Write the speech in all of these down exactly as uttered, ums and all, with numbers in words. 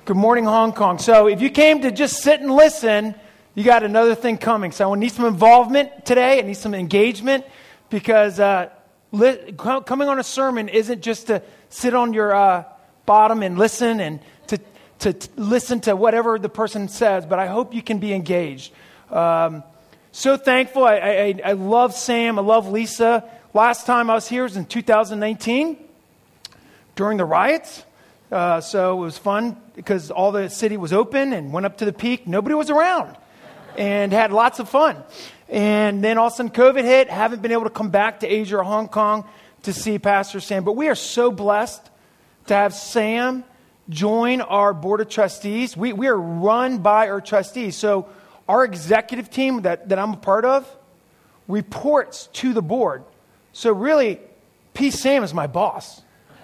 Good morning, Hong Kong. So if you came to just sit and listen, you got another thing coming. So I need some involvement today. I need some engagement because uh, li- coming on a sermon isn't just to sit on your uh, bottom and listen and to, to, to listen to whatever the person says, but I hope you can be engaged. Um, so thankful. I, I, I love Sam. I love Lisa. Last time I was here was in two thousand nineteen during the riots. Uh, so it was fun because all the city was open and went up to the peak. Nobody was around and had lots of fun. And then all of a sudden COVID hit. Haven't been able to come back to Asia or Hong Kong to see Pastor Sam. But we are so blessed to have Sam join our board of trustees. We, we are run by our trustees. So our executive team that, that I'm a part of reports to the board. So really, P. Sam is my boss.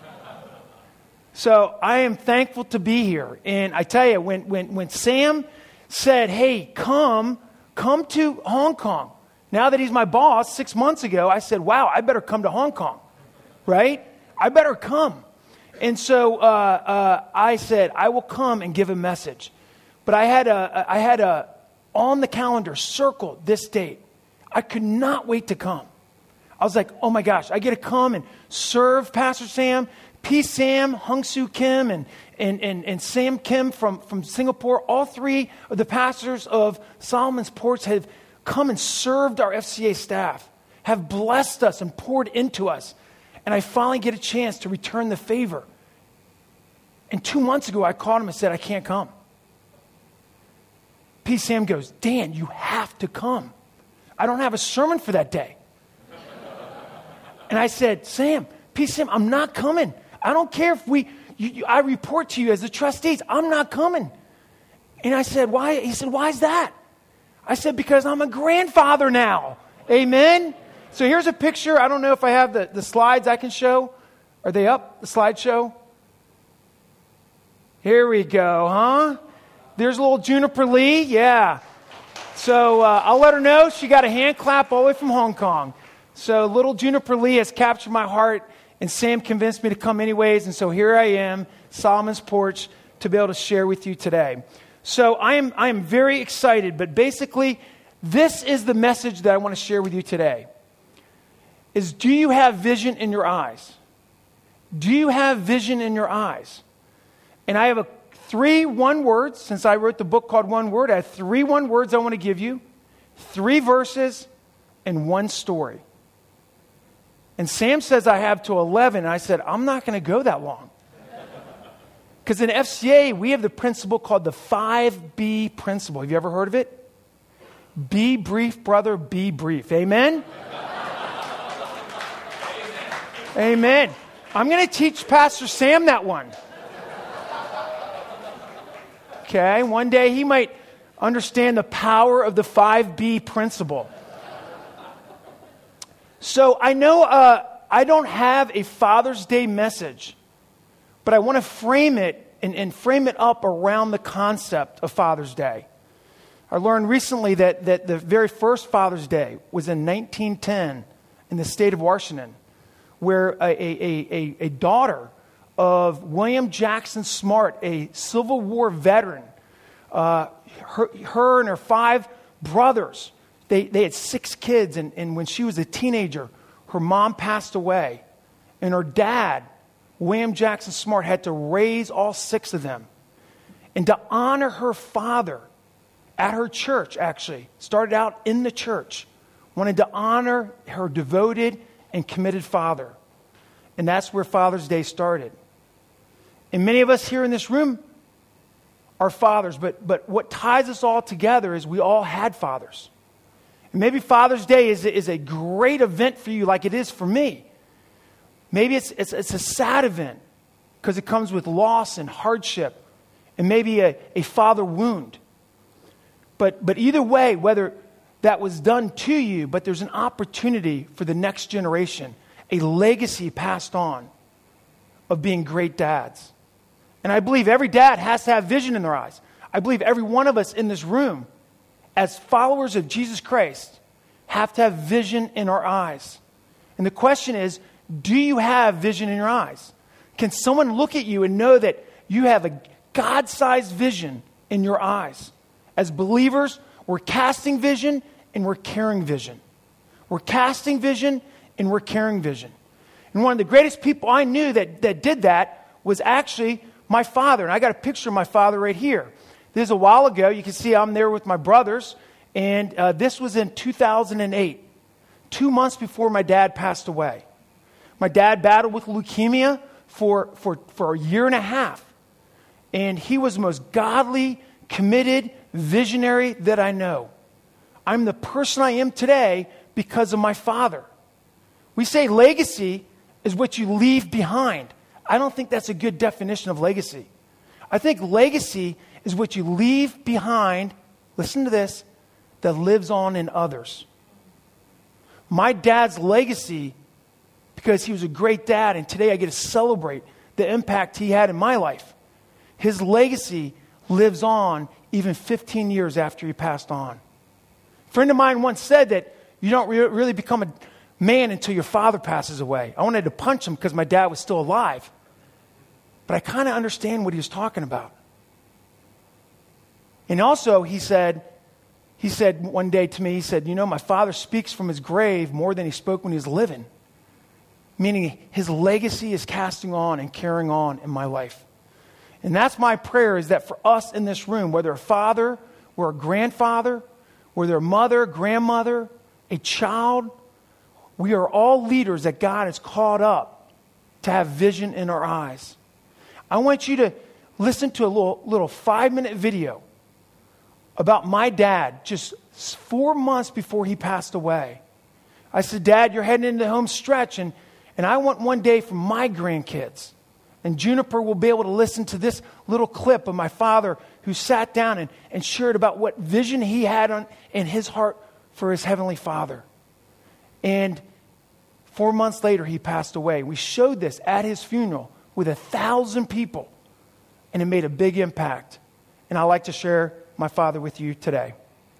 So I am thankful to be here. And I tell you, when, when, when Sam said, hey, come, come to Hong Kong. Now that he's my boss, six months ago, I said, wow, I better come to Hong Kong, right? I better come. And so uh, uh, I said, I will come and give a message. But I had a, I had a, on the calendar, circle this date. I could not wait to come. I was like, oh my gosh, I get to come and serve Pastor Sam. P. Sam, Hung Soo Kim, and, and, and, and Sam Kim from, from Singapore, all three of the pastors of Solomon's Porch have come and served our F C A staff, have blessed us and poured into us. And I finally get a chance to return the favor. And two months ago, I called him and said, I can't come. P. Sam goes, Dan, you have to come. I don't have a sermon for that day. And I said, Sam, P. Sam, I'm not coming. I don't care if we, you, you, I report to you as the trustees. I'm not coming. And I said, why? He said, why is that? I said, because I'm a grandfather now. Amen. So here's a picture. I don't know if I have the, the slides I can show. Are they up, the slideshow? Here we go, huh? There's little Juniper Lee. Yeah. So uh, I'll let her know. She got a hand clap all the way from Hong Kong. So little Juniper Lee has captured my heart. And Sam convinced me to come anyways, and so here I am, Solomon's Porch, to be able to share with you today. So I am I am very excited, but basically, this is the message that I want to share with you today. Is do you have vision in your eyes? Do you have vision in your eyes? And I have a three one words, since I wrote the book called One Word, I have three one words I want to give you, three verses, and one story. And Sam says I have to eleven. And I said, I'm not going to go that long. Because in F C A, we have the principle called the five B principle. Have you ever heard of it? Be brief, brother, be brief. Amen? Amen. Amen. I'm going to teach Pastor Sam that one. Okay, one day he might understand the power of the five B principle. So I know uh, I don't have a Father's Day message, but I want to frame it and, and frame it up around the concept of Father's Day. I learned recently that, that the very first Father's Day was in nineteen ten in the state of Washington, where a, a, a, a daughter of William Jackson Smart, a Civil War veteran, uh, her, her and her five brothers, They they had six kids, and, and when she was a teenager, her mom passed away. And her dad, William Jackson Smart, had to raise all six of them. And to honor her father at her church, actually, started out in the church, wanted to honor her devoted and committed father. And that's where Father's Day started. And many of us here in this room are fathers, but, but what ties us all together is we all had fathers. Maybe Father's Day is, is a great event for you like it is for me. Maybe it's, it's, it's a sad event because it comes with loss and hardship and maybe a, a father wound. But, but either way, whether that was done to you, but there's an opportunity for the next generation, a legacy passed on of being great dads. And I believe every dad has to have vision in their eyes. I believe every one of us in this room, as followers of Jesus Christ, have to have vision in our eyes. And the question is, do you have vision in your eyes? Can someone look at you and know that you have a God-sized vision in your eyes. As believers, we're casting vision and we're carrying vision. We're casting vision and we're carrying vision. And one of the greatest people I knew that, that did that was actually my father. And I got a picture of my father right here. This is a while ago. You can see I'm there with my brothers. And uh, this was in two thousand eight, two months before my dad passed away. My dad battled with leukemia for, for, for a year and a half. And he was the most godly, committed, visionary that I know. I'm the person I am today because of my father. We say legacy is what you leave behind. I don't think that's a good definition of legacy. I think legacy is what you leave behind, listen to this, that lives on in others. My dad's legacy, because he was a great dad, and today I get to celebrate the impact he had in my life. His legacy lives on even fifteen years after he passed on. A friend of mine once said that you don't re- really become a man until your father passes away. I wanted to punch him because my dad was still alive. But I kind of understand what he was talking about. And also, he said, he said one day to me, he said, you know, my father speaks from his grave more than he spoke when he was living. Meaning his legacy is casting on and carrying on in my life. And that's my prayer, is that for us in this room, whether a father or a grandfather, whether a mother, grandmother, a child, we are all leaders that God has called up to have vision in our eyes. I want you to listen to a little, little five-minute video about my dad just four months before he passed away. I said, Dad, you're heading into the home stretch, and, and I want one day for my grandkids. And Juniper will be able to listen to this little clip of my father who sat down and, and shared about what vision he had on, in his heart for his heavenly Father. And four months later, he passed away. We showed this at his funeral with a thousand people, and it made a big impact. And I'd like to share my father with you today.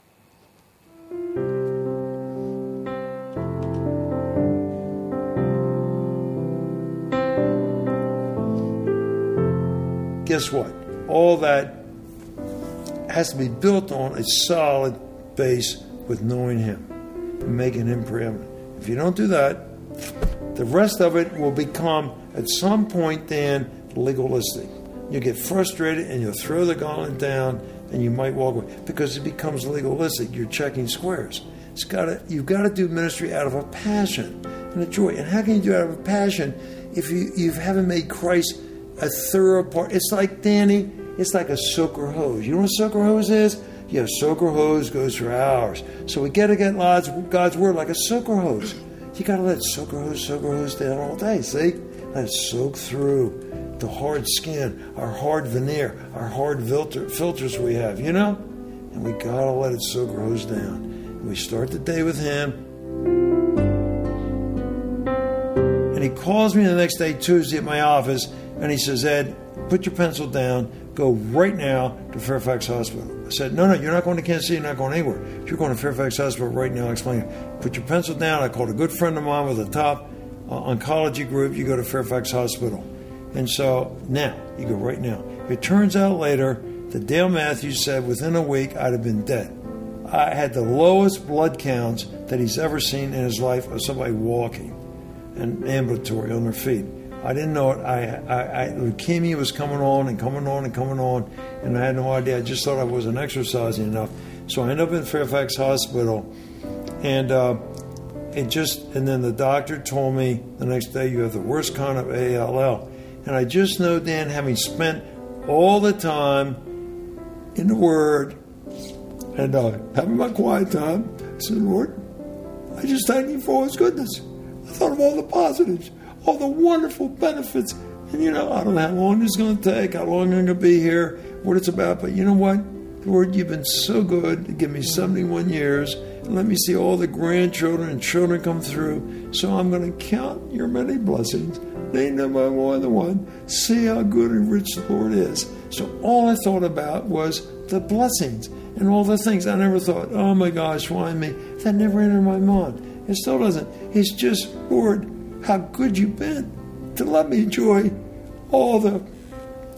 Guess what? All that has to be built on a solid base with knowing Him and making Him preeminent. If you don't do that, the rest of it will become, at some point then, legalistic. You get frustrated and you'll throw the gauntlet down and you might walk away because it becomes legalistic. You're checking squares. It's gotta, you've got to do ministry out of a passion and a joy. And how can you do it out of a passion if you, you haven't made Christ a thorough part? It's like, Danny, it's like a soaker hose. You know what a soaker hose is? Yeah, soaker hose goes for hours. So we got to get God's, God's word like a soaker hose. You got to let soaker hose, soaker hose down all day, see? Let it soak through the hard skin, our hard veneer, our hard filter, filters we have, you know? And we got to let it soaker hose down. And we start the day with Him. And He calls me the next day, Tuesday, at my office, and he says, Ed, put your pencil down, go right now to Fairfax Hospital. I said, no, no, you're not going to Kansas City, you're not going anywhere. You're going to Fairfax Hospital right now. I explained it. Put your pencil down. I called a good friend of mine with a top uh, oncology group. You go to Fairfax Hospital. And so now, you go right now. It turns out later that Dale Matthews said within a week I'd have been dead. I had the lowest blood counts that he's ever seen in his life of somebody walking and ambulatory on their feet. I didn't know it. I, I, I, leukemia was coming on and coming on and coming on, and I had no idea. I just thought I wasn't exercising enough. So I ended up in Fairfax Hospital, and uh, it just, and then the doctor told me the next day, you have the worst kind of A L L. And I just know, Dan, having spent all the time in the Word and uh, having my quiet time, I said, Lord, I just thank you for His goodness. I thought of all the positives, all the wonderful benefits. And, you know, I don't know how long it's going to take, how long I'm going to be here, what it's about. But you know what? Lord, you've been so good to give me seventy-one years and let me see all the grandchildren and children come through. So I'm going to count your many blessings. Name them by one the one. See how good and rich the Lord is. So all I thought about was the blessings and all the things. I never thought, oh my gosh, why me? That never entered my mind. It still doesn't. It's just, Lord, how good you've been to let me enjoy all the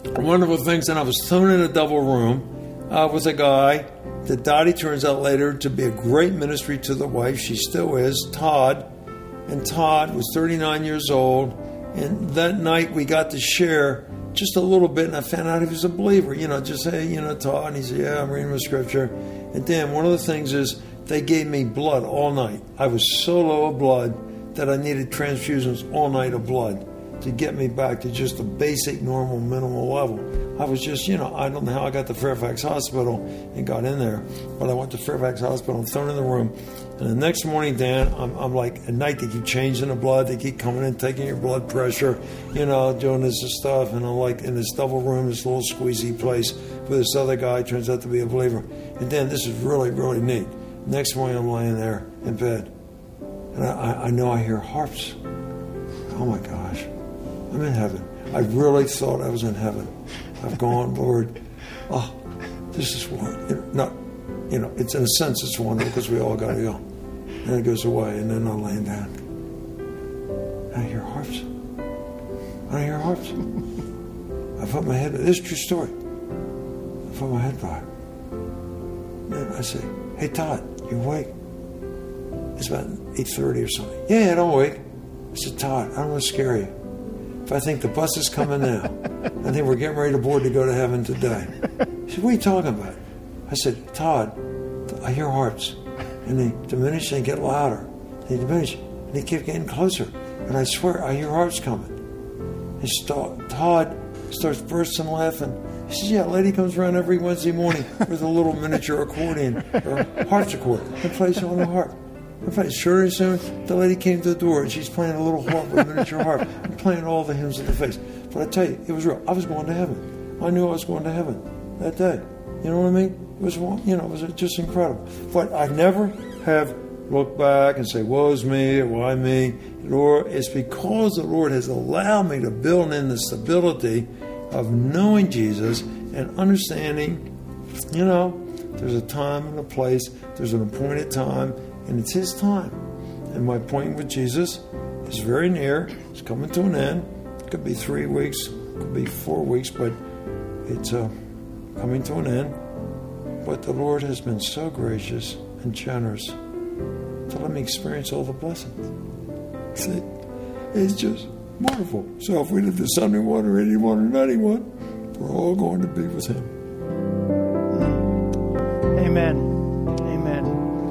wonderful things. And I was thrown in a double room uh, with a guy that Dottie turns out later to be a great ministry to the wife. She still is, Todd. And Todd was thirty-nine years old. And that night we got to share just a little bit. And I found out he was a believer. You know, just, hey, you know, Todd. And he said, yeah, I'm reading my scripture. And then one of the things is they gave me blood all night. I was so low of blood that I needed transfusions all night of blood to get me back to just a basic, normal, minimal level. I was just, you know, I don't know how I got to Fairfax Hospital and got in there, but I went to Fairfax Hospital and thrown in the room. And the next morning, Dan, I'm, I'm like, at night they keep changing the blood, they keep coming in, taking your blood pressure, you know, doing this stuff. And I'm like in this double room, this little squeezy place with this other guy, turns out to be a believer. And then this is really, really neat. Next morning, I'm laying there in bed, and I, I know I hear harps. Oh my gosh, I'm in heaven. I really thought I was in heaven. I've gone, Lord. Oh, this is one. You know, not, you know, it's in a sense it's wonderful because we all got to go. And it goes away, and then I'm laying down. And I hear harps. I hear harps. I put my head. This is a true story. I put my head by. And I say, "Hey Todd, you awake?" It's about eight thirty or something. Yeah, I'm awake. I said, "Todd, I don't want to scare you. If I think the bus is coming now, I think we're getting ready to board to go to heaven today." He said, "What are you talking about?" I said, "Todd, I hear harps, and they diminish and get louder. They diminish, and they keep getting closer. And I swear, I hear harps coming." And st- Todd starts bursting laughing. He says, "Yeah, a lady comes around every Wednesday morning with a little miniature accordion or harpsichord and plays on the harp." In fact, sure and soon, the lady came to the door and she's playing a little harp with a miniature harp and playing all the hymns of the faith. But I tell you, it was real. I was going to heaven. I knew I was going to heaven that day. You know what I mean? It was, you know, it was just incredible. But I never have looked back and say, "Woe's me," or "Why me?" Lord, it's because the Lord has allowed me to build in the stability of knowing Jesus and understanding, you know, there's a time and a place, there's an appointed time, and it's His time. And my appointment with Jesus is very near. It's coming to an end. It could be three weeks, it could be four weeks, but it's uh, coming to an end. But the Lord has been so gracious and generous to let me experience all the blessings. See, it's just wonderful. So if we live to seventy-one or eighty-one or ninety-one, we're all going to be with Him. Amen. Amen.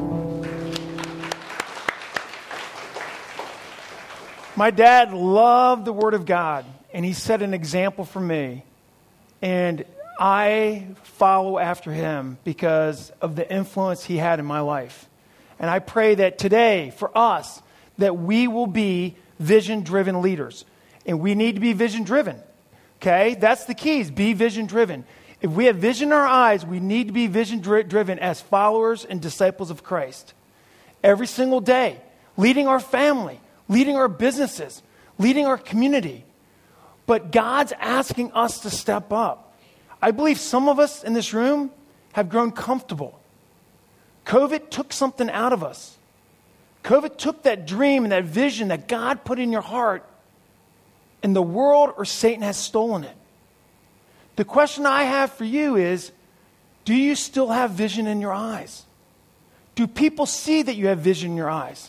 My dad loved the Word of God, and he set an example for me. And I follow after him because of the influence he had in my life. And I pray that today, for us, that we will be vision-driven leaders. And we need to be vision-driven. Okay? That's the keys. Be vision-driven. If we have vision in our eyes, we need to be vision-driven as followers and disciples of Christ. Every single day, leading our family, leading our businesses, leading our community. But God's asking us to step up. I believe some of us in this room have grown comfortable. COVID took something out of us. COVID took that dream and that vision that God put in your heart, and the world or Satan has stolen it. The question I have for you is, do you still have vision in your eyes? Do people see that you have vision in your eyes?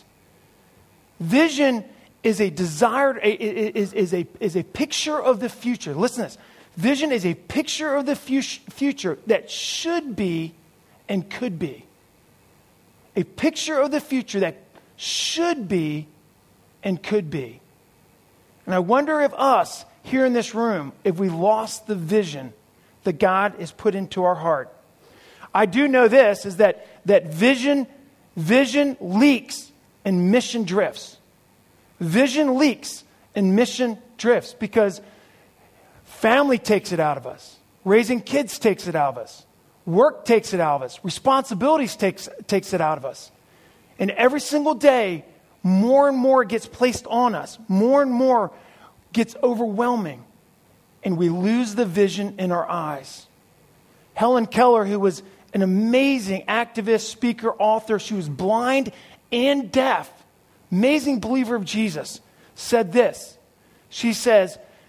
Vision is a desired, is, is, a, is a picture of the future. Listen to this. Vision is a picture of the future that should be and could be. A picture of the future that should be and could be. And I wonder if us here in this room, if we lost the vision that God has put into our heart. I do know this, is that, that vision, vision leaks and mission drifts. Vision leaks and mission drifts because family takes it out of us. Raising kids takes it out of us. Work takes it out of us. Responsibilities takes, takes it out of us. And every single day, more and more gets placed on us. More and more gets overwhelming. And we lose the vision in our eyes. Helen Keller, who was an amazing activist, speaker, author, she was blind and deaf, amazing believer of Jesus, said this. She says,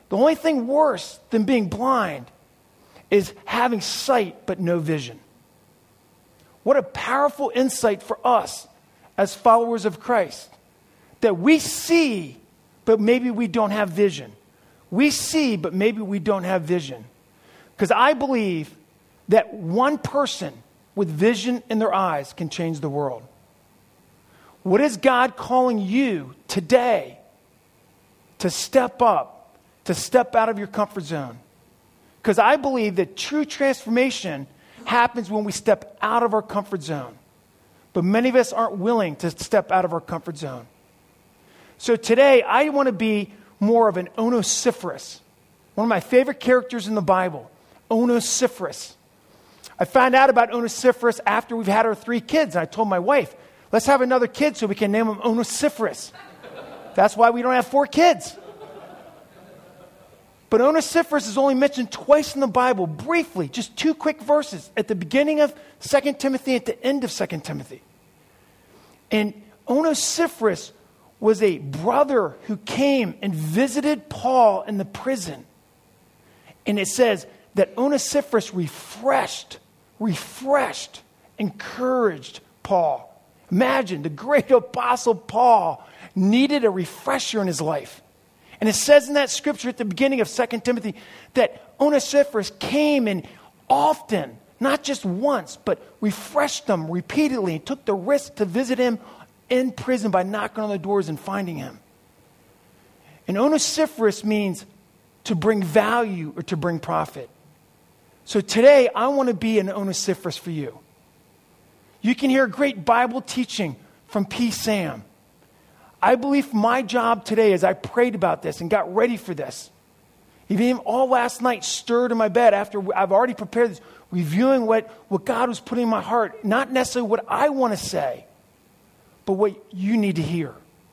The only thing worse than being blind is having sight but no vision. What a powerful insight for us as followers of Christ. That we see, but maybe we don't have vision. We see, but maybe we don't have vision. Because I believe that one person with vision in their eyes can change the world. What is God calling you today to step up, to step out of your comfort zone? Because I believe that true transformation happens when we step out of our comfort zone. But many of us aren't willing to step out of our comfort zone. So today, I want to be more of an Onesiphorus. One of my favorite characters in the Bible, Onesiphorus. I found out about Onesiphorus after we've had our three kids. And I told my wife, let's have another kid so we can name him Onesiphorus. That's why we don't have four kids. But Onesiphorus is only mentioned twice in the Bible, briefly, just two quick verses, at the beginning of Second Timothy and at the end of Second Timothy. And Onesiphorus was a brother who came and visited Paul in the prison. And it says that Onesiphorus refreshed, refreshed, encouraged Paul. Imagine, the great apostle Paul needed a refresher in his life. And it says in that scripture at the beginning of Second Timothy that Onesiphorus came and often, not just once, but refreshed them repeatedly and took the risk to visit him in prison by knocking on the doors and finding him. And Onesiphorus means to bring value or to bring profit. So today, I want to be an Onesiphorus for you. You can hear great Bible teaching from P. Sam. I believe my job today, as I prayed about this and got ready for this, even all last night stirred in my bed after I've already prepared this, reviewing what, what God was putting in my heart, not necessarily what I want to say, but what you need to hear.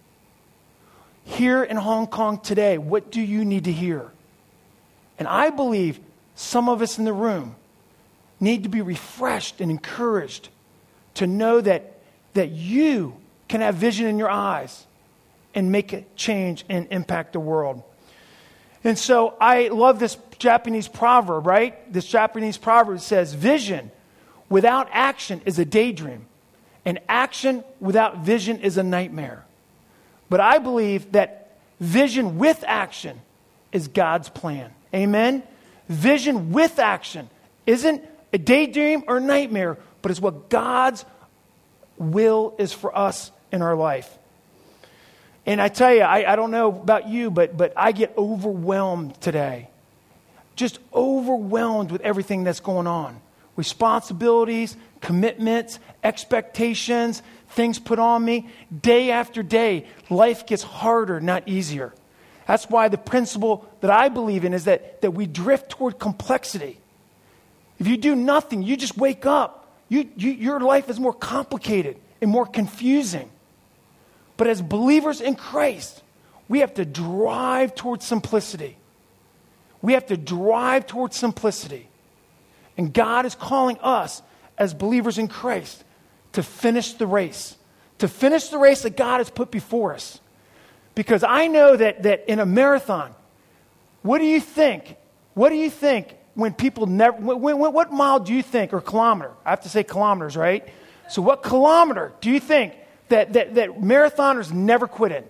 Here in Hong Kong today, what do you need to hear? And I believe some of us in the room need to be refreshed and encouraged to know that, that you can have vision in your eyes and make a change and impact the world. And so I love this Japanese proverb, right? This Japanese proverb says, vision without action is a daydream, and action without vision is a nightmare. But I believe that vision with action is God's plan. Amen? Vision with action isn't a daydream or nightmare, but it's what God's will is for us in our life. And I tell you, I, I don't know about you, but, but I get overwhelmed today. Just overwhelmed with everything that's going on. Responsibilities, commitments, expectations, things put on me. Day after day, life gets harder, not easier. That's why the principle that I believe in is that, that we drift toward complexity. If you do nothing, you just wake up. You, you, your life is more complicated and more confusing. But as believers in Christ, we have to drive towards simplicity. We have to drive towards simplicity. And God is calling us as believers in Christ to finish the race. To finish the race that God has put before us. Because I know that, that in a marathon, what do you think? What do you think when people never, when, when, what mile do you think, or kilometer? I have to say kilometers, right? So what kilometer do you think that, that, that marathoners never quit in?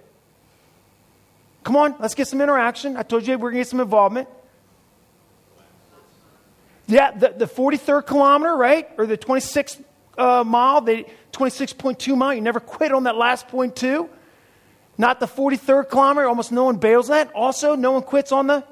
Come on, let's get some interaction. I told you we're going to get some involvement. Yeah, the, the forty-third kilometer, right? Or the twenty-sixth uh, mile, the twenty-six point two mile. You never quit on that last point two. Not the forty-third kilometer. Almost no one bails that. Also, no one quits on the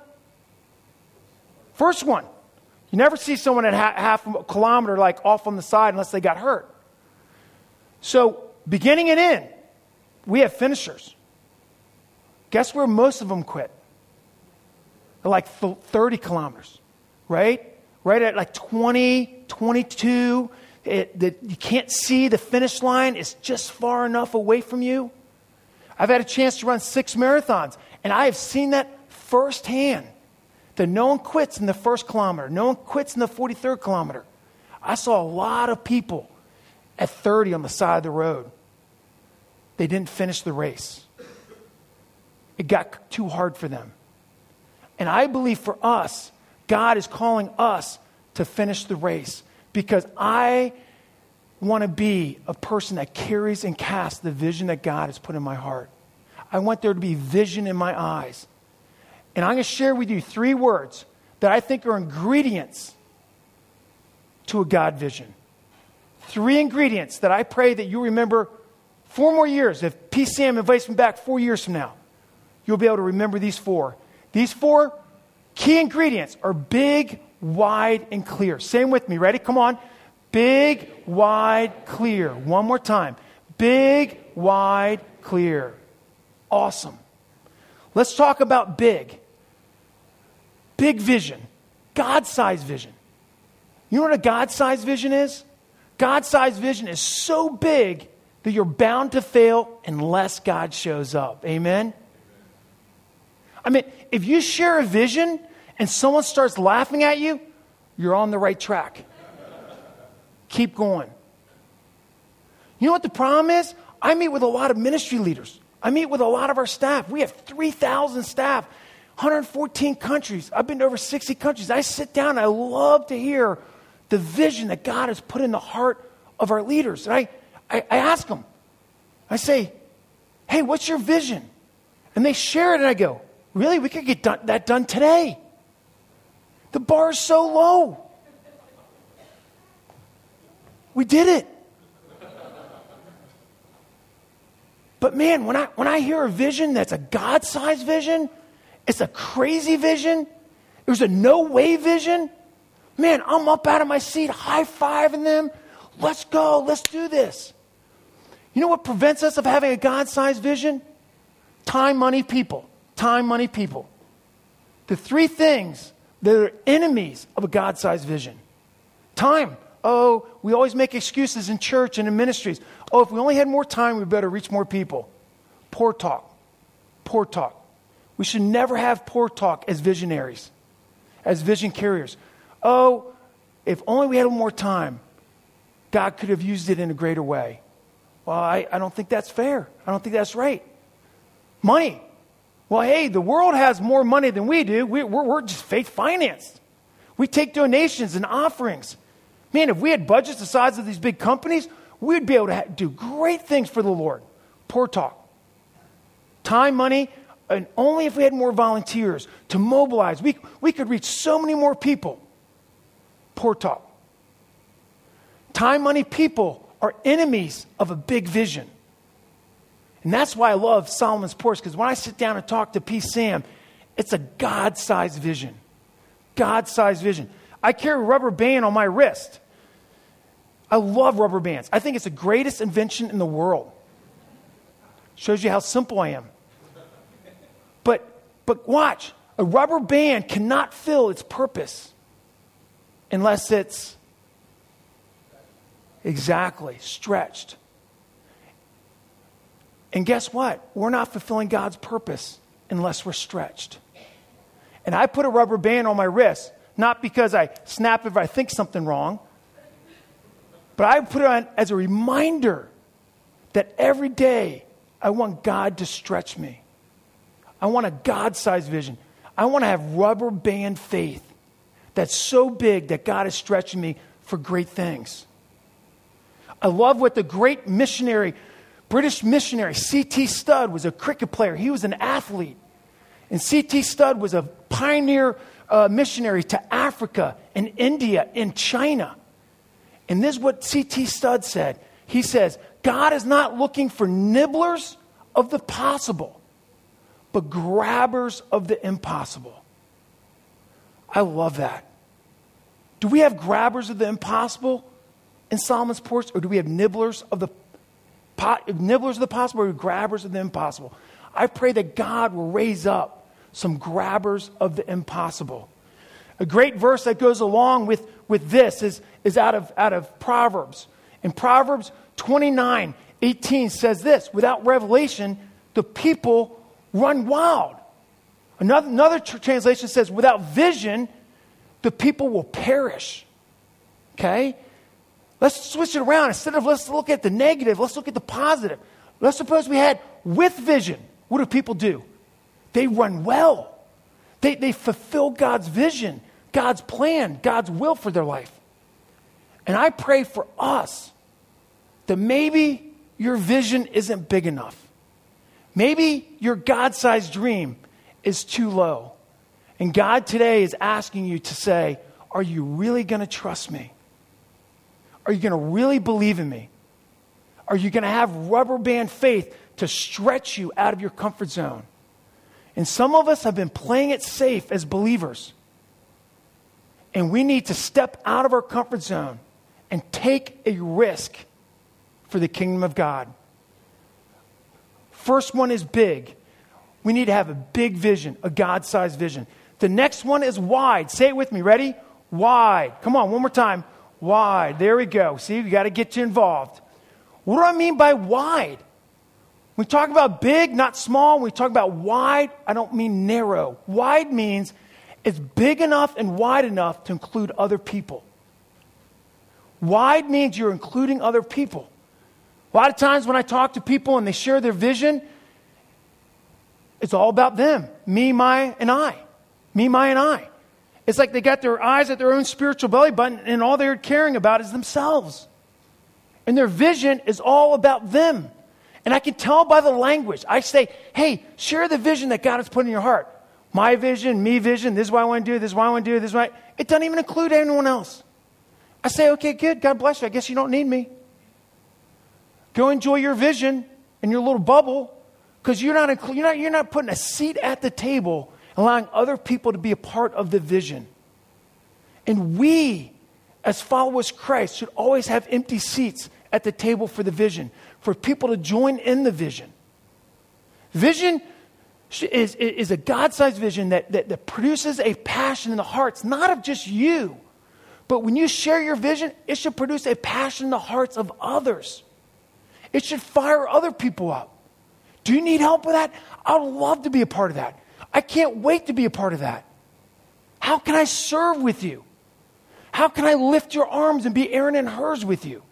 first one. You never see someone at ha- half a kilometer like off on the side unless they got hurt. So, beginning and end, we have finishers. Guess where most of them quit? They're like thirty kilometers, right? Right at like twenty, twenty-two. It, the, you can't see the finish line. It's just far enough away from you. I've had a chance to run six marathons, and I have seen that firsthand. That no one quits in the first kilometer. No one quits in the forty-third kilometer. I saw a lot of people at thirty on the side of the road. They didn't finish the race. It got too hard for them. And I believe for us, God is calling us to finish the race, because I want to be a person that carries and casts the vision that God has put in my heart. I want there to be vision in my eyes. And I'm going to share with you three words that I think are ingredients to a God vision. Three ingredients that I pray that you remember four more years. If P C M invites me back four years from now, you'll be able to remember these four. These four key ingredients are big, wide, and clear. Say them with me. Ready? Come on. Big, wide, clear. One more time. Big, wide, clear. Awesome. Let's talk about big. Big vision. God-sized vision. You know what a God-sized vision is? God-sized vision is so big that you're bound to fail unless God shows up. Amen? I mean, if you share a vision and someone starts laughing at you, you're on the right track. Keep going. You know what the problem is? I meet with a lot of ministry leaders. I meet with a lot of our staff. We have three thousand staff, one hundred fourteen countries. I've been to over sixty countries. I sit down and I love to hear the vision that God has put in the heart of our leaders. And I, I, I ask them, I say, hey, what's your vision? And they share it and I go, really? We could get done, that done today. The bar is so low. We did it. But man, when I when I hear a vision that's a God-sized vision, it's a crazy vision, there's a no-way vision, man, I'm up out of my seat, high-fiving them. Let's go. Let's do this. You know what prevents us of having a God-sized vision? Time, money, people. Time, money, people. The three things that are enemies of a God-sized vision. Time. Oh, we always make excuses in church and in ministries. Oh, if we only had more time, we better reach more people. Poor talk. Poor talk. We should never have poor talk as visionaries, as vision carriers. Oh, if only we had more time, God could have used it in a greater way. Well, I, I don't think that's fair. I don't think that's right. Money. Well, hey, the world has more money than we do. We, we're, we're just faith financed. We take donations and offerings. Man, if we had budgets the size of these big companies, we'd be able to ha- do great things for the Lord. Poor talk. Time, money, and only if we had more volunteers to mobilize, we, we could reach so many more people. Poor talk. Time, money, people are enemies of a big vision. And that's why I love Solomon's Porch, because when I sit down and talk to P. Sam, it's a God-sized vision. God-sized vision. I carry a rubber band on my wrist. I love rubber bands. I think it's the greatest invention in the world. Shows you how simple I am. But, but watch, a rubber band cannot fill its purpose unless it's exactly stretched. And guess what? We're not fulfilling God's purpose unless we're stretched. And I put a rubber band on my wrist, not because I snap if I think something wrong, but I put it on as a reminder that every day I want God to stretch me. I want a God-sized vision. I want to have rubber band faith that's so big that God is stretching me for great things. I love what the great missionary, British missionary, C T Studd was a cricket player. He was an athlete. And C T Studd was a pioneer uh, missionary to Africa and India and China. And this is what C T Studd said. He says, God is not looking for nibblers of the possible, but grabbers of the impossible. I love that. Do we have grabbers of the impossible in Solomon's Porch, or do we have nibblers of the pot, nibblers of the possible, or grabbers of the impossible? I pray that God will raise up some grabbers of the impossible. A great verse that goes along with, with this is, is out of, out of Proverbs. In Proverbs twenty-nine eighteen says this, without revelation, the people run wild. Another, another tr- translation says, without vision, the people will perish. Okay? Let's switch it around. Instead of let's look at the negative, let's look at the positive. Let's suppose we had with vision. What do people do? They run well. They, they fulfill God's vision, God's plan, God's will for their life. And I pray for us that maybe your vision isn't big enough. Maybe your God-sized dream is too low. And God today is asking you to say, are you really going to trust me? Are you going to really believe in me? Are you going to have rubber band faith to stretch you out of your comfort zone? And some of us have been playing it safe as believers. And we need to step out of our comfort zone and take a risk for the kingdom of God. First one is big. We need to have a big vision, a God-sized vision. The next one is wide. Say it with me. Ready? Wide. Come on, one more time. Wide. There we go. See, we got to get you involved. What do I mean by wide? When we talk about big, not small. When we talk about wide, I don't mean narrow. Wide means it's big enough and wide enough to include other people. Wide means you're including other people. A lot of times when I talk to people and they share their vision, it's all about them. Me, my, and I. Me, my, and I. It's like they got their eyes at their own spiritual belly button and all they're caring about is themselves. And their vision is all about them. And I can tell by the language. I say, hey, share the vision that God has put in your heart. My vision, me vision, this is what I want to do, this is what I want to do, this is what I... It doesn't even include anyone else. I say, okay, good, God bless you. I guess you don't need me. Go enjoy your vision in your little bubble because you're not, inclu- you're, not, you're not putting a seat at the table, allowing other people to be a part of the vision. And we, as followers of Christ, should always have empty seats at the table for the vision, for people to join in the vision. Vision is, is a God-sized vision that, that, that produces a passion in the hearts, not of just you, but when you share your vision, it should produce a passion in the hearts of others. It should fire other people up. Do you need help with that? I would love to be a part of that. I can't wait to be a part of that. How can I serve with you? How can I lift your arms and be Aaron and hers with you?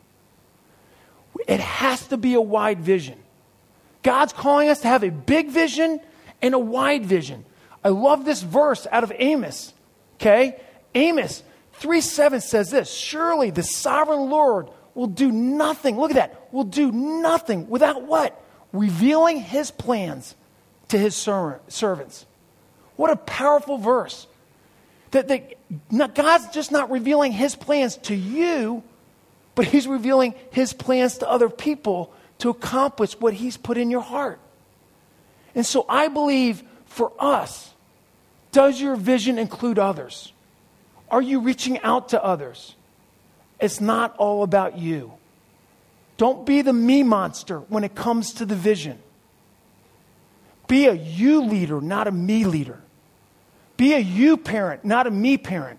It has to be a wide vision. God's calling us to have a big vision and a wide vision. I love this verse out of Amos. Okay? Amos three seven says this, surely the sovereign Lord will do nothing. Look at that. Will do nothing without what? Revealing his plans to his ser- servants. What a powerful verse. That, that not, God's just not revealing his plans to you, but he's revealing his plans to other people to accomplish what he's put in your heart. And so I believe for us, does your vision include others? Are you reaching out to others? It's not all about you. Don't be the me monster when it comes to the vision. Be a you leader, not a me leader. Be a you parent, not a me parent.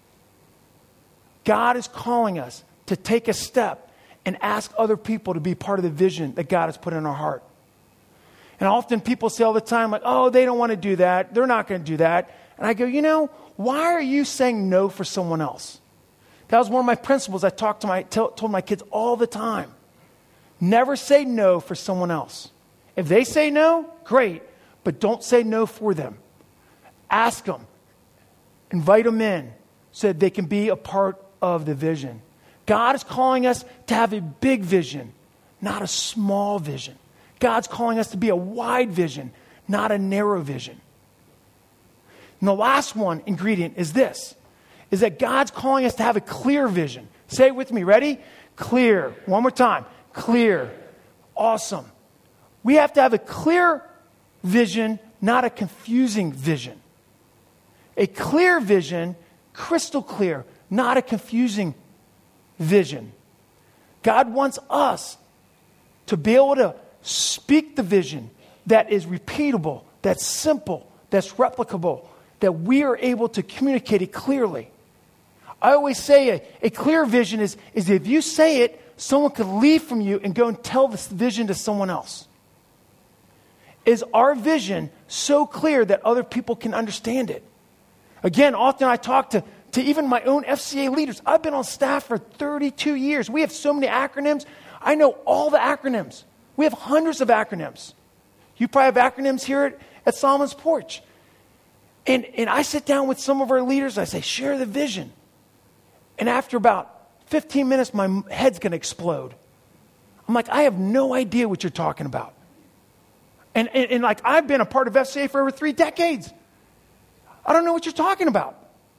God is calling us to take a step and ask other people to be part of the vision that God has put in our heart. And often people say all the time, like, oh, they don't want to do that. They're not going to do that. And I go, you know, why are you saying no for someone else? That was one of my principles I talked to my, t- told my kids all the time. Never say no for someone else. If they say no, great, but don't say no for them. Ask them. Invite them in so that they can be a part of the vision. God is calling us to have a big vision, not a small vision. God's calling us to be a wide vision, not a narrow vision. And the last one ingredient is this, is that God's calling us to have a clear vision. Say it with me. Ready? Clear. One more time. Clear. Awesome. We have to have a clear vision, not a confusing vision. A clear vision, crystal clear, not a confusing vision. God wants us to be able to speak the vision that is repeatable, that's simple, that's replicable, that we are able to communicate it clearly. I always say a, a clear vision is, is if you say it, someone could leave from you and go and tell this vision to someone else. Is our vision so clear that other people can understand it? Again, often I talk to, to even my own F C A leaders. I've been on staff for thirty-two years. We have so many acronyms. I know all the acronyms. We have hundreds of acronyms. You probably have acronyms here at, at Solomon's Porch. And, and I sit down with some of our leaders. I say, share the vision. And after about fifteen minutes, my head's going to explode. I'm like, I have no idea what you're talking about. And, and, and like, I've been a part of F C A for over three decades. I don't know what you're talking about.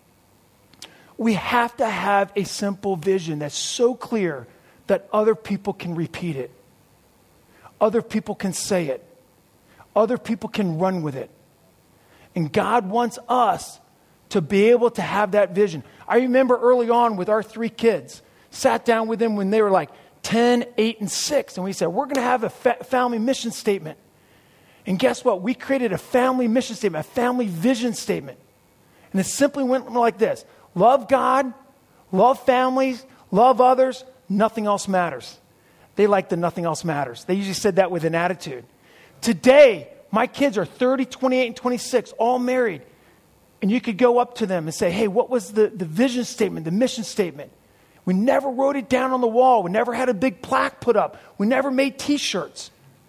We have to have a simple vision that's so clear that other people can repeat it. Other people can say it. Other people can run with it. And God wants us to be able to have that vision. I remember early on with our three kids, sat down with them when they were like ten, eight, and six. And we said, we're going to have a fa- family mission statement. And guess what? We created a family mission statement, a family vision statement. And it simply went like this. Love God, love families, love others, nothing else matters. They like the nothing else matters. They usually said that with an attitude. Today, my kids are thirty, twenty-eight, and twenty-six, all married. And you could go up to them and say, hey, what was the, the vision statement, the mission statement? We never wrote it down on the wall. We never had a big plaque put up. We never made T-shirts.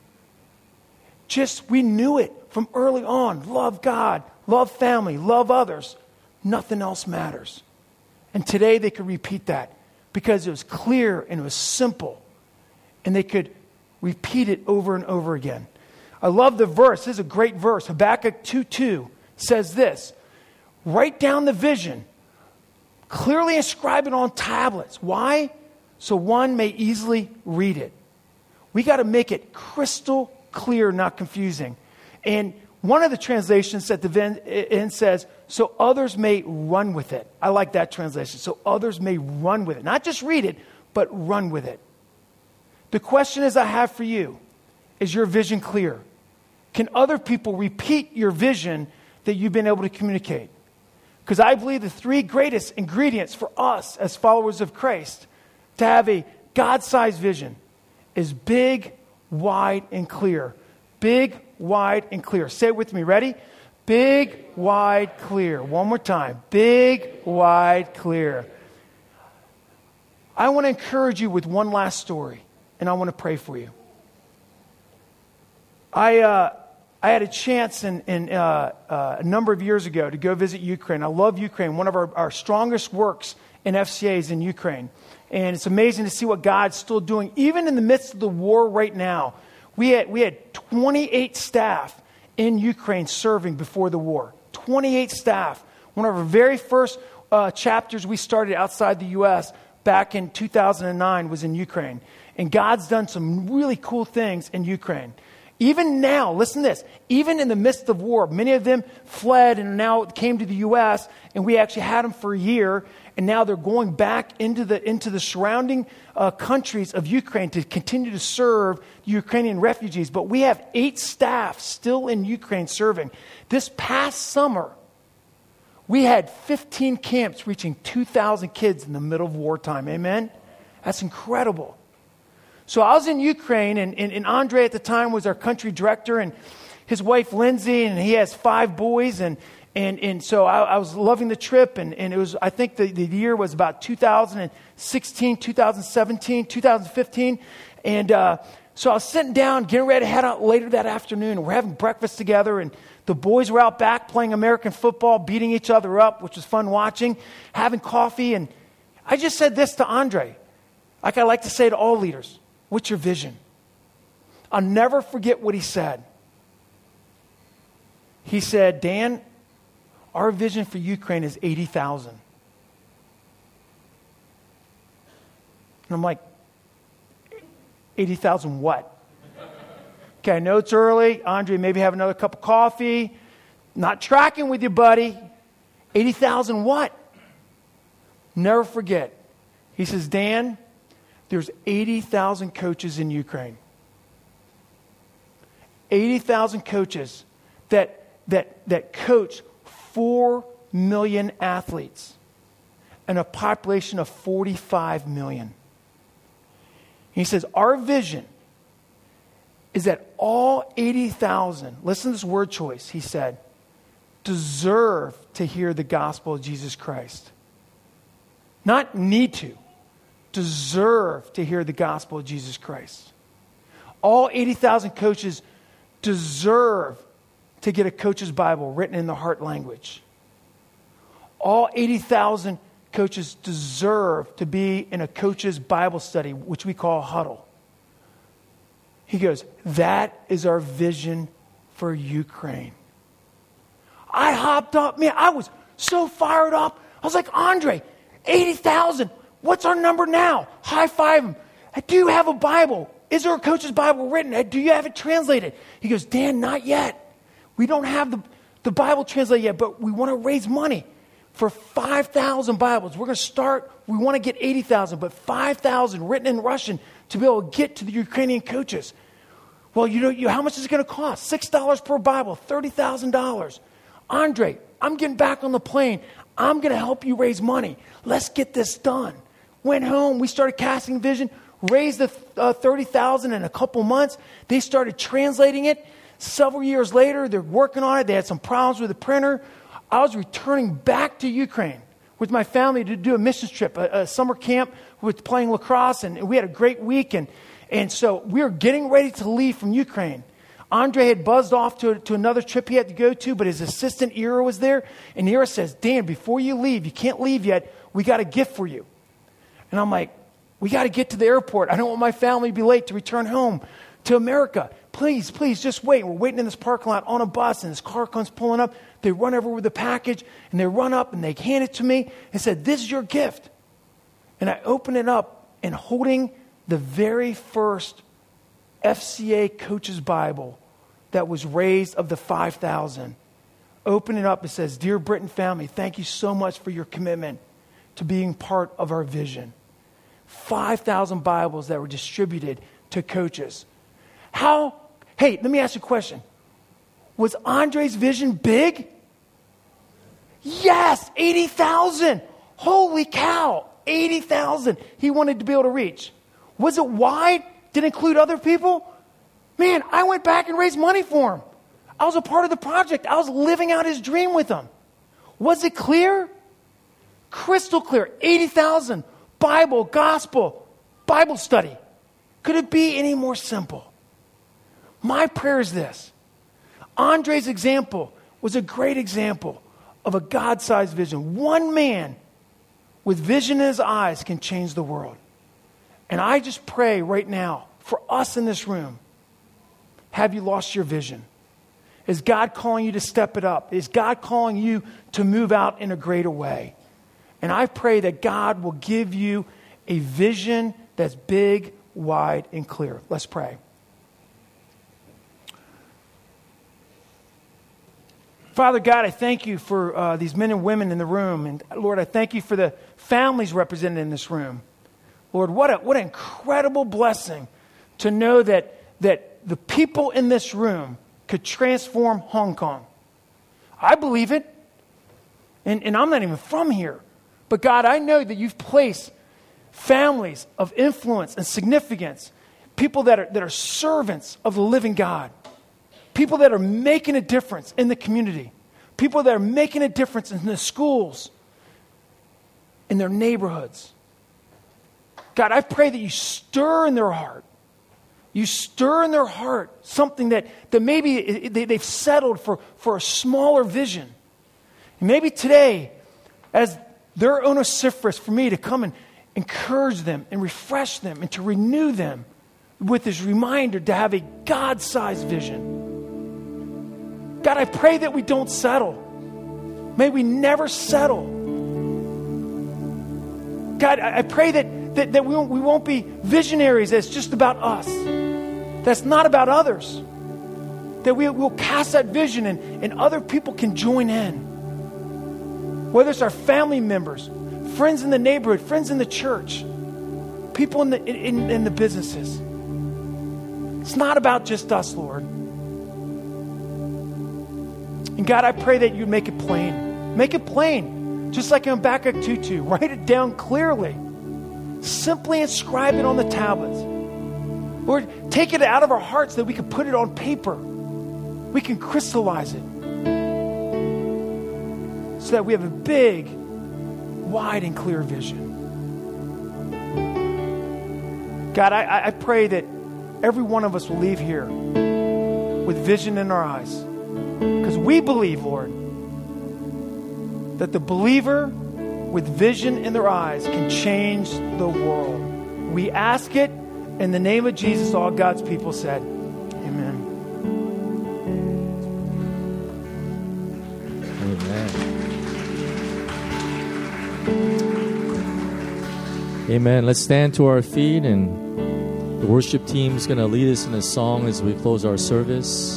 Just, we knew it from early on. Love God, love family, love others. Nothing else matters. And today they could repeat that because it was clear and it was simple. And they could repeat it over and over again. I love the verse. This is a great verse. Habakkuk two two says this. Write down the vision. Clearly inscribe it on tablets. Why? So one may easily read it. We got to make it crystal clear, not confusing. And one of the translations at the end says, so others may run with it. I like that translation. So others may run with it. Not just read it, but run with it. The question is I have for you, is your vision clear? Can other people repeat your vision that you've been able to communicate? Because I believe the three greatest ingredients for us as followers of Christ to have a God-sized vision is big, wide, and clear. Big, wide, and clear. Say it with me. Ready? Big, wide, clear. One more time. Big, wide, clear. I want to encourage you with one last story, and I want to pray for you. I uh, I had a chance in, in uh, uh, a number of years ago to go visit Ukraine. I love Ukraine. One of our, our strongest works in F C A is in Ukraine. And it's amazing to see what God's still doing, even in the midst of the war right now. We had, we had twenty-eight staff in Ukraine serving before the war. twenty-eight staff. One of our very first uh, chapters we started outside the U S back in two thousand nine was in Ukraine. And God's done some really cool things in Ukraine. Even now, listen to this, even in the midst of war, many of them fled and now came to the U S, and we actually had them for a year, and now they're going back into the into the surrounding uh, countries of Ukraine to continue to serve Ukrainian refugees. But we have eight staff still in Ukraine serving. This past summer, we had fifteen camps reaching two thousand kids in the middle of wartime. Amen? That's incredible. So I was in Ukraine, and, and, and Andre at the time was our country director, and his wife Lindsay, and he has five boys, and and and so I, I was loving the trip, and, and it was, I think the, the year was about two thousand sixteen, two thousand seventeen, two thousand fifteen, and uh, so I was sitting down, getting ready to head out later that afternoon, and we're having breakfast together, and the boys were out back playing American football, beating each other up, which was fun watching, having coffee, and I just said this to Andre, like I like to say to all leaders. What's your vision? I'll never forget what he said. He said, Dan, our vision for Ukraine is eighty thousand. And I'm like, eighty thousand what? Okay, I know it's early. Andre, maybe have another cup of coffee. Not tracking with you, buddy. eighty thousand what? Never forget. He says, Dan, there's eighty thousand coaches in Ukraine. eighty thousand coaches that, that, that coach four million athletes and a population of forty-five million. He says, our vision is that all eighty thousand, listen to this word choice, he said, deserve to hear the gospel of Jesus Christ. Not need to. Deserve to hear the gospel of Jesus Christ. All eighty thousand coaches deserve to get a coach's Bible written in the heart language. All eighty thousand coaches deserve to be in a coach's Bible study, which we call huddle. He goes, that is our vision for Ukraine. I hopped up, man, I was so fired up. I was like, Andre, eighty thousand, what's our number now? High five him. Do you have a Bible? Is there a coach's Bible written? Do you have it translated? He goes, Dan, not yet. We don't have the, the Bible translated yet, but we want to raise money for five thousand Bibles. We're going to start, we want to get eighty thousand, but five thousand written in Russian to be able to get to the Ukrainian coaches. Well, you know, you, how much is it going to cost? six dollars per Bible, thirty thousand dollars. Andre, I'm getting back on the plane. I'm going to help you raise money. Let's get this done. Went home. We started casting vision, raised the uh, thirty thousand dollars in a couple months. They started translating it. Several years later, they're working on it. They had some problems with the printer. I was returning back to Ukraine with my family to do a missions trip, a, a summer camp with playing lacrosse, and we had a great week. And, and so we were getting ready to leave from Ukraine. Andre had buzzed off to, to another trip he had to go to, but his assistant Ira was there. And Ira says, Dan, before you leave, you can't leave yet. We got a gift for you. And I'm like, we got to get to the airport. I don't want my family to be late to return home to America. Please, please, just wait. We're waiting in this parking lot on a bus, and this car comes pulling up. They run over with the package, and they run up, and they hand it to me and said, this is your gift. And I open it up, and holding the very first F C A coach's Bible that was raised of the five thousand. Open it up, it says, Dear Britton family, thank you so much for your commitment to being part of our vision. five thousand Bibles that were distributed to coaches. How, hey, let me ask you a question. Was Andre's vision big? Yes, eighty thousand. Holy cow, eighty thousand he wanted to be able to reach. Was it wide? Did it include other people? Man, I went back and raised money for him. I was a part of the project. I was living out his dream with him. Was it clear? Crystal clear. eighty thousand. Bible, gospel, Bible study. Could it be any more simple? My prayer is this. Andre's example was a great example of a God-sized vision. One man with vision in his eyes can change the world. And I just pray right now for us in this room. Have you lost your vision? Is God calling you to step it up? Is God calling you to move out in a greater way? And I pray that God will give you a vision that's big, wide, and clear. Let's pray. Father God, I thank you for uh, these men and women in the room. And Lord, I thank you for the families represented in this room. Lord, what a, what an incredible blessing to know that, that the people in this room could transform Hong Kong. I believe it. And, and I'm not even from here. But God, I know that you've placed families of influence and significance, people that are, that are servants of the living God, people that are making a difference in the community, people that are making a difference in the schools, in their neighborhoods. God, I pray that you stir in their heart. You stir in their heart something that, that maybe they, they've settled for, for a smaller vision. And maybe today, as their onesiphorus for me to come and encourage them and refresh them and to renew them with this reminder to have a God-sized vision. God, I pray that we don't settle. May we never settle. God, I, I pray that, that, that we, won't, we won't be visionaries that's just about us. That's not about others. That we will cast that vision and, and other people can join in. Whether it's our family members, friends in the neighborhood, friends in the church, people in the, in, in the businesses. It's not about just us, Lord. And God, I pray that you make it plain. Make it plain. Just like in Habakkuk two two. Write it down clearly. Simply inscribe it on the tablets. Lord, take it out of our hearts that we can put it on paper. We can crystallize it. So that we have a big, wide, and clear vision. God, I, I pray that every one of us will leave here with vision in our eyes. Because we believe, Lord, that the believer with vision in their eyes can change the world. We ask it in the name of Jesus. All God's people said, amen. Amen. Amen. Let's stand to our feet, and the worship team is going to lead us in a song as we close our service.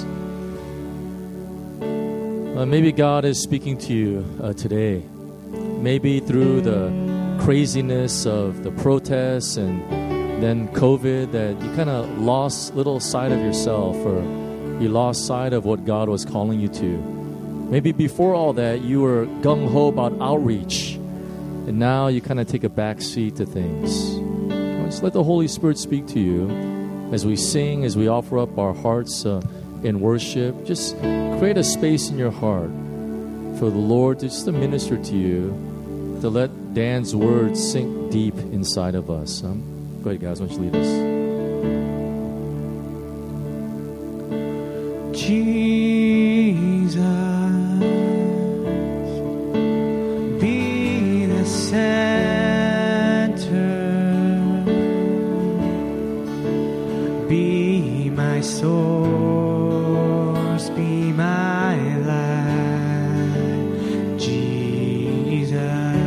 Uh, maybe God is speaking to you uh, today. Maybe through the craziness of the protests and then COVID, that you kind of lost little sight of yourself, or you lost sight of what God was calling you to. Maybe before all that, you were gung-ho about outreach, and now you kind of take a back seat to things. Just let the Holy Spirit speak to you as we sing, as we offer up our hearts uh, in worship. Just create a space in your heart for the Lord to just to minister to you, to let Dan's words sink deep inside of us. Um, go ahead, guys. Why don't you lead us? Jesus, be the center, be my source, be my life, Jesus.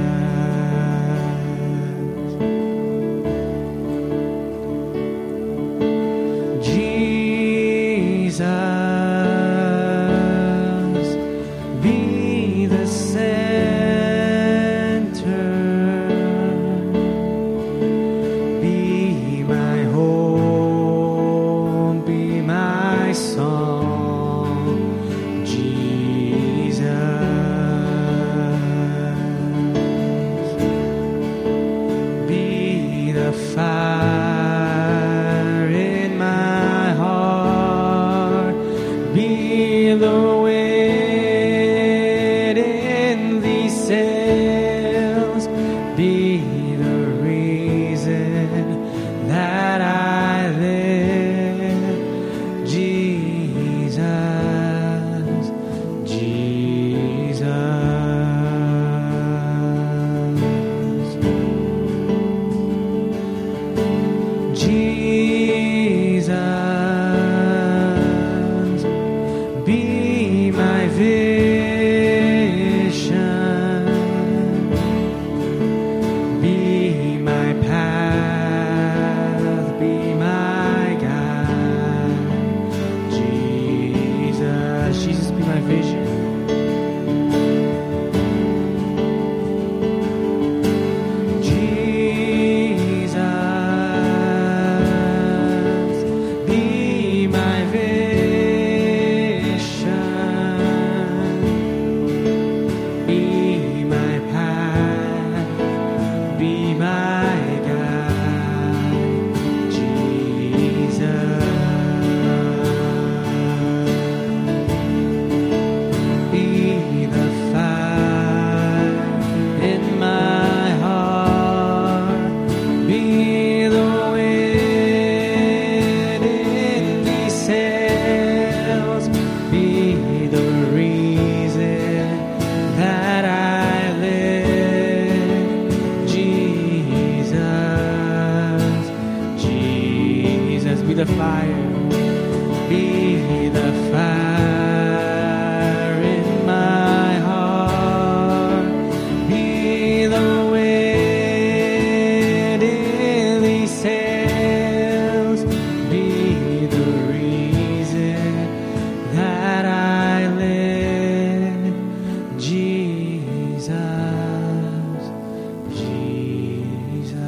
Jesus, be the center, be my home, be my song, Jesus. Be the fire in my heart, be the wind in these sails, be the reason that I live, Jesus, Jesus. Jesus, be my vision, be my path, be my guide, Jesus, Jesus, be my vision. Jesus, be my vision, be my path, be my guide, Jesus. Be the fire in my heart, be the wind in these sails, be the reason that I live, Jesus, Jesus. Be the fire, be the fire in my heart, be the wind in these sails, be the reason that I live, Jesus, Jesus.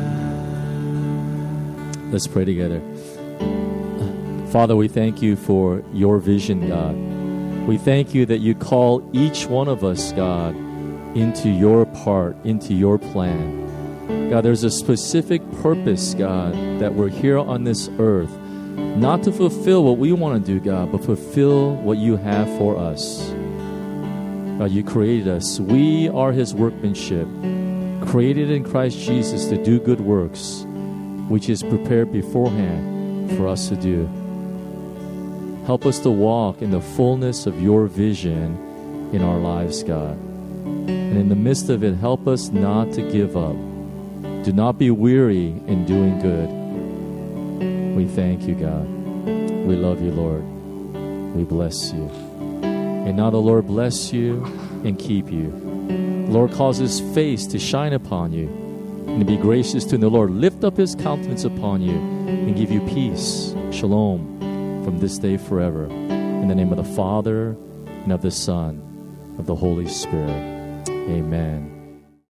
Let's pray together. Father, we thank you for your vision, God. We thank you that you call each one of us, God, into your part, into your plan. God, there's a specific purpose, God, that we're here on this earth, not to fulfill what we want to do, God, but fulfill what you have for us. God, you created us. We are his workmanship, created in Christ Jesus to do good works, which is prepared beforehand for us to do. Help us to walk in the fullness of your vision in our lives, God. And in the midst of it, help us not to give up. Do not be weary in doing good. We thank you, God. We love you, Lord. We bless you. And now the Lord bless you and keep you. The Lord cause his face to shine upon you and to be gracious to you. The Lord lift up his countenance upon you and give you peace, shalom, from this day forever. In the name of the Father, and of the Son, of the Holy Spirit. Amen.